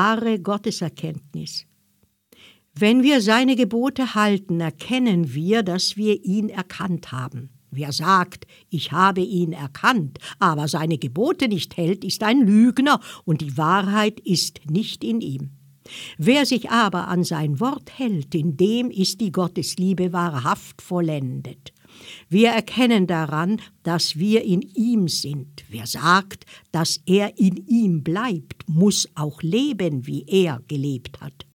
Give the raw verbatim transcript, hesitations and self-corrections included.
wahre Gotteserkenntnis. Wenn wir seine Gebote halten, erkennen wir, dass wir ihn erkannt haben. Wer sagt, ich habe ihn erkannt, aber seine Gebote nicht hält, ist ein Lügner, und die Wahrheit ist nicht in ihm. Wer sich aber an sein Wort hält, in dem ist die Gottesliebe wahrhaft vollendet. Wir erkennen daran, dass wir in ihm sind. Wer sagt, dass er in ihm bleibt, muss auch leben, wie er gelebt hat.